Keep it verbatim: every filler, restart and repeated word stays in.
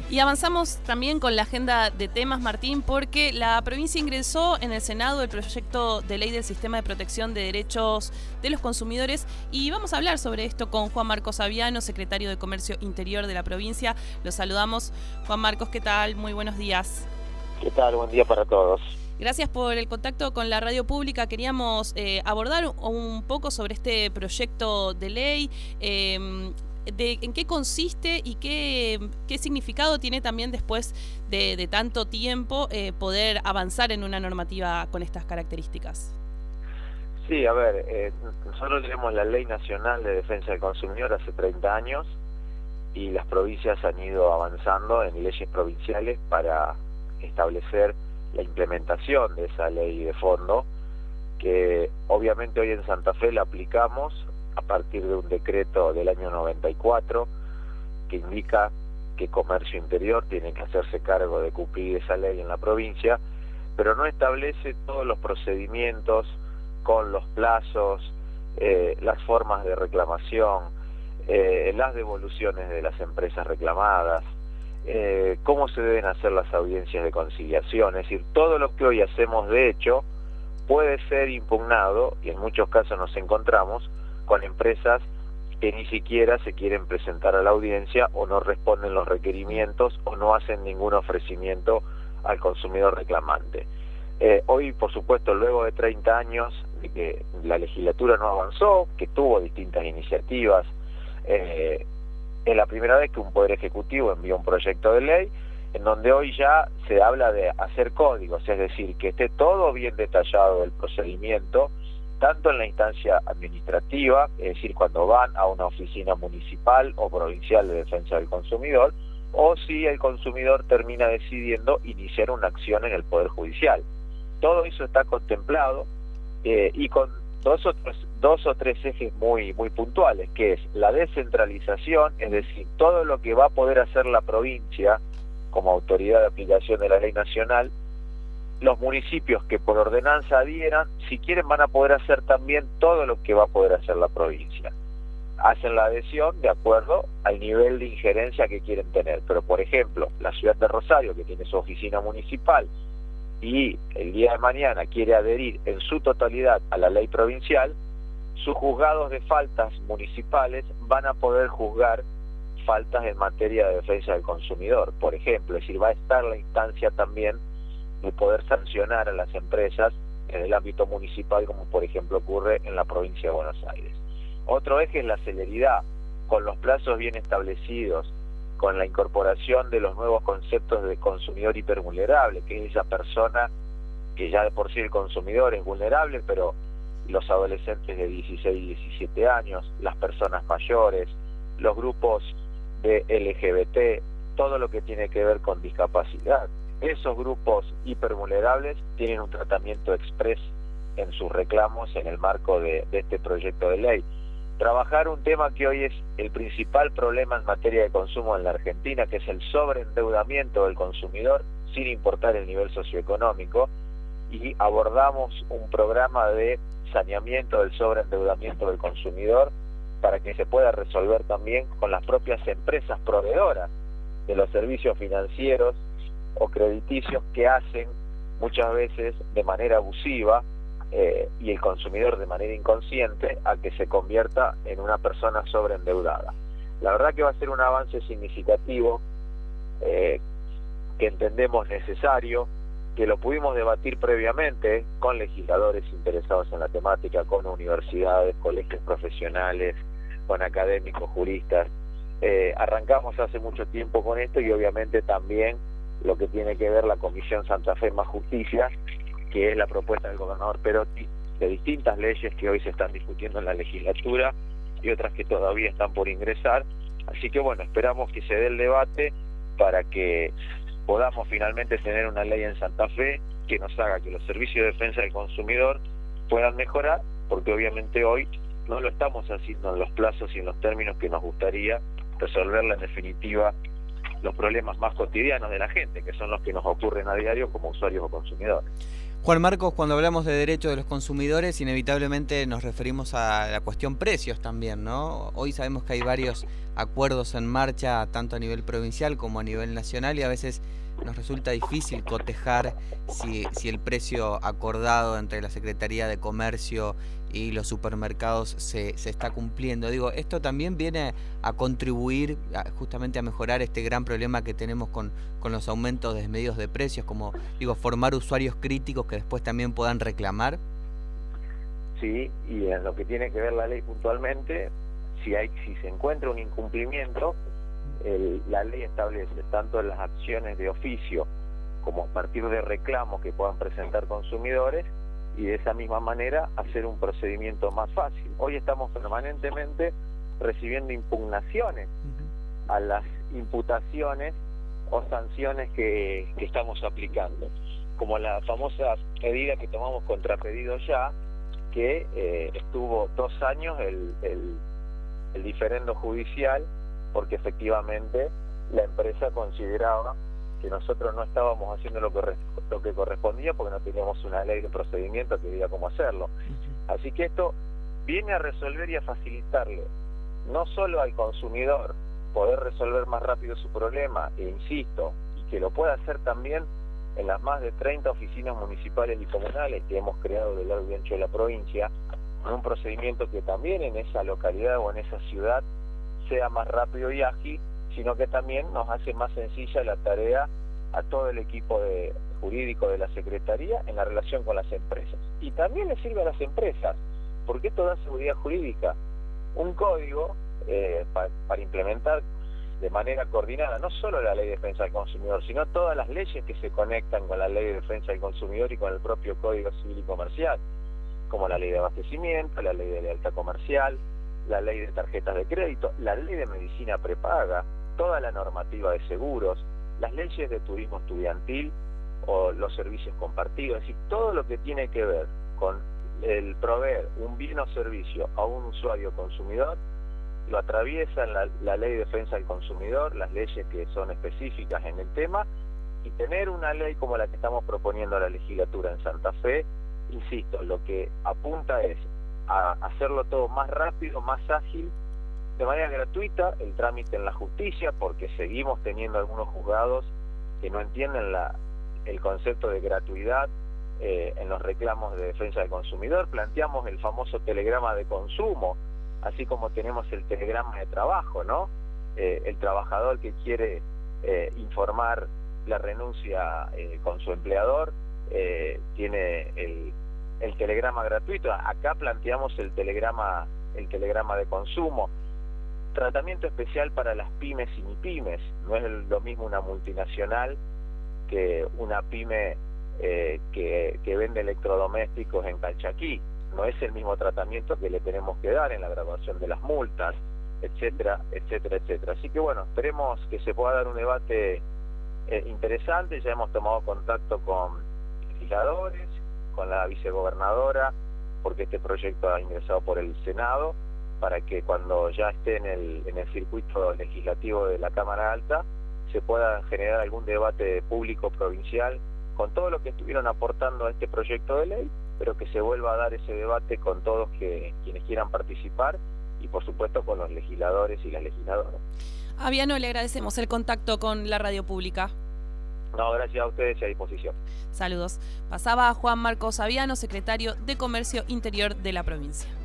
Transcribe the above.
Y avanzamos también con la agenda de temas, Martín, porque la provincia ingresó en el Senado el proyecto de ley del Sistema de Protección de Derechos de los Consumidores y vamos a hablar sobre esto con Juan Marcos Aviano, secretario de Comercio Interior de la provincia. Los saludamos. Juan Marcos, ¿qué tal? Muy buenos días. ¿Qué tal? Buen día para todos. Gracias por el contacto con la radio pública. Queríamos eh, abordar un poco sobre este proyecto de ley. Eh, De, en qué consiste y qué, qué significado tiene también después de, de tanto tiempo eh, poder avanzar en una normativa con estas características. Sí, a ver, eh, nosotros tenemos la Ley Nacional de Defensa del Consumidor hace treinta años y las provincias han ido avanzando en leyes provinciales para establecer la implementación de esa ley de fondo, que obviamente hoy en Santa Fe la aplicamos a partir de un decreto del año noventa y cuatro que indica que Comercio Interior tiene que hacerse cargo de cumplir esa ley en la provincia, pero no establece todos los procedimientos con los plazos, eh, las formas de reclamación, eh, las devoluciones de las empresas reclamadas, eh, cómo se deben hacer las audiencias de conciliación. Es decir, todo lo que hoy hacemos de hecho puede ser impugnado y en muchos casos nos encontramos con empresas que ni siquiera se quieren presentar a la audiencia o no responden los requerimientos o no hacen ningún ofrecimiento al consumidor reclamante. Eh, hoy, por supuesto, luego de treinta años de que la legislatura no avanzó, que tuvo distintas iniciativas, eh, es la primera vez que un Poder Ejecutivo envió un proyecto de ley en donde hoy ya se habla de hacer códigos, es decir, que esté todo bien detallado el procedimiento, tanto en la instancia administrativa, es decir, cuando van a una oficina municipal o provincial de defensa del consumidor, o si el consumidor termina decidiendo iniciar una acción en el Poder Judicial. Todo eso está contemplado eh, y con dos o, tres, dos o tres ejes muy, muy puntuales, que es la descentralización, es decir, todo lo que va a poder hacer la provincia como autoridad de aplicación de la ley nacional. Los municipios que por ordenanza adhieran, si quieren van a poder hacer también todo lo que va a poder hacer la provincia. Hacen la adhesión de acuerdo al nivel de injerencia que quieren tener. Pero, por ejemplo, la ciudad de Rosario, que tiene su oficina municipal, y el día de mañana quiere adherir en su totalidad a la ley provincial, sus juzgados de faltas municipales van a poder juzgar faltas en materia de defensa del consumidor, por ejemplo. Es decir, va a estar la instancia también de poder sancionar a las empresas en el ámbito municipal, como por ejemplo ocurre en la provincia de Buenos Aires. Otro eje es la celeridad, con los plazos bien establecidos, con la incorporación de los nuevos conceptos de consumidor hipervulnerable, que es esa persona que ya de por sí el consumidor es vulnerable, pero los adolescentes de dieciséis y diecisiete años, las personas mayores, los grupos de L G B T, todo lo que tiene que ver con discapacidad. Esos grupos hipervulnerables tienen un tratamiento exprés en sus reclamos en el marco de, de este proyecto de ley. Trabajar un tema que hoy es el principal problema en materia de consumo en la Argentina, que es el sobreendeudamiento del consumidor, sin importar el nivel socioeconómico, y abordamos un programa de saneamiento del sobreendeudamiento del consumidor para que se pueda resolver también con las propias empresas proveedoras de los servicios financieros o crediticios que hacen muchas veces de manera abusiva eh, y el consumidor de manera inconsciente a que se convierta en una persona sobreendeudada. La verdad que va a ser un avance significativo eh, que entendemos necesario, que lo pudimos debatir previamente con legisladores interesados en la temática, con universidades, colegios profesionales, con académicos, juristas. Eh, arrancamos hace mucho tiempo con esto y obviamente también lo que tiene que ver la Comisión Santa Fe más Justicia, que es la propuesta del gobernador Perotti de distintas leyes que hoy se están discutiendo en la legislatura y otras que todavía están por ingresar. Así que bueno, esperamos que se dé el debate para que podamos finalmente tener una ley en Santa Fe que nos haga que los servicios de defensa del consumidor puedan mejorar, porque obviamente hoy no lo estamos haciendo en los plazos y en los términos que nos gustaría resolverla en definitiva los problemas más cotidianos de la gente, que son los que nos ocurren a diario como usuarios o consumidores. Juan Marcos, cuando hablamos de derechos de los consumidores, inevitablemente nos referimos a la cuestión precios también, ¿no? Hoy sabemos que hay varios acuerdos en marcha tanto a nivel provincial como a nivel nacional y a veces nos resulta difícil cotejar si, si el precio acordado entre la Secretaría de Comercio y los supermercados se, se está cumpliendo. Digo, esto también viene a contribuir a, justamente a mejorar este gran problema que tenemos con, con los aumentos desmedidos de precios, como digo, formar usuarios críticos que después también puedan reclamar. Sí, y en lo que tiene que ver la ley puntualmente, si hay si se encuentra un incumplimiento, el, la ley establece tanto las acciones de oficio como a partir de reclamos que puedan presentar consumidores, y de esa misma manera hacer un procedimiento más fácil. Hoy estamos permanentemente recibiendo impugnaciones a las imputaciones o sanciones que, que estamos aplicando, como la famosa medida que tomamos contra Pedido Ya, que eh, estuvo dos años el, el, el diferendo judicial, porque efectivamente la empresa consideraba que nosotros no estábamos haciendo lo que, lo que correspondía porque no teníamos una ley de procedimiento que diga cómo hacerlo. Así que esto viene a resolver y a facilitarle no solo al consumidor poder resolver más rápido su problema, e insisto, y que lo pueda hacer también en las más de treinta oficinas municipales y comunales que hemos creado del largo y ancho de la provincia, en un procedimiento que también en esa localidad o en esa ciudad sea más rápido y ágil, sino que también nos hace más sencilla la tarea a todo el equipo de, jurídico de la Secretaría en la relación con las empresas. Y también le sirve a las empresas, porque esto da seguridad jurídica. Un código eh, pa, para implementar de manera coordinada no solo la Ley de Defensa del Consumidor, sino todas las leyes que se conectan con la Ley de Defensa del Consumidor y con el propio Código Civil y Comercial, como la Ley de Abastecimiento, la Ley de Lealtad Comercial, la Ley de Tarjetas de Crédito, la Ley de Medicina Prepaga, toda la normativa de seguros, las leyes de turismo estudiantil o los servicios compartidos, es decir, todo lo que tiene que ver con el proveer un bien o servicio a un usuario consumidor, lo atraviesan la, la Ley de Defensa del Consumidor, las leyes que son específicas en el tema, y tener una ley como la que estamos proponiendo a la legislatura en Santa Fe, insisto, lo que apunta es a hacerlo todo más rápido, más ágil, de manera gratuita, el trámite en la justicia, porque seguimos teniendo algunos juzgados que no entienden la, el concepto de gratuidad eh, en los reclamos de defensa del consumidor. Planteamos el famoso telegrama de consumo, así como tenemos el telegrama de trabajo, ¿no? Eh, el trabajador que quiere eh, informar la renuncia eh, con su empleador eh, tiene el, el telegrama gratuito. Acá planteamos el telegrama, el telegrama de consumo. Tratamiento especial para las pymes y mipymes. No es lo mismo una multinacional que una pyme eh, que, que vende electrodomésticos en Calchaquí. No es el mismo tratamiento que le tenemos que dar en la graduación de las multas, etcétera, etcétera, etcétera. Así que bueno, esperemos que se pueda dar un debate eh, interesante. Ya hemos tomado contacto con legisladores, con la vicegobernadora, porque este proyecto ha ingresado por el Senado, para que cuando ya esté en el, en el circuito legislativo de la Cámara Alta se pueda generar algún debate público provincial con todo lo que estuvieron aportando a este proyecto de ley, pero que se vuelva a dar ese debate con todos que, quienes quieran participar y por supuesto con los legisladores y las legisladoras. Aviano, le agradecemos el contacto con la radio pública. No, gracias a ustedes y a disposición. Saludos. Pasaba Juan Marcos Aviano, secretario de Comercio Interior de la provincia.